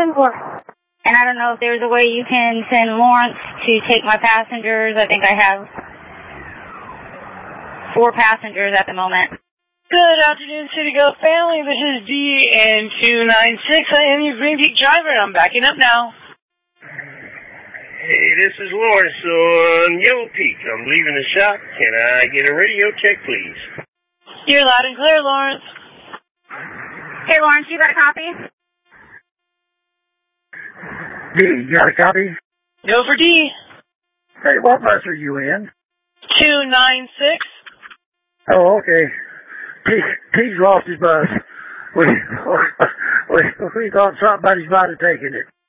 10-4. And I don't know if there's a way you can send Lawrence to take my passengers. I think I have 4 passengers at the moment. Good afternoon, City Go family. This is DN296. I am your Green Peak driver. I'm backing up now. Hey, this is Lawrence on Yellow Peak. I'm leaving the shop. Can I get a radio check, please? You're loud and clear, Lawrence. Hey, Lawrence, you got a copy? D, you got a copy? Go for D. Hey, what bus are you in? 296. Oh, okay. He's lost his bus. We thought somebody's might have taken it.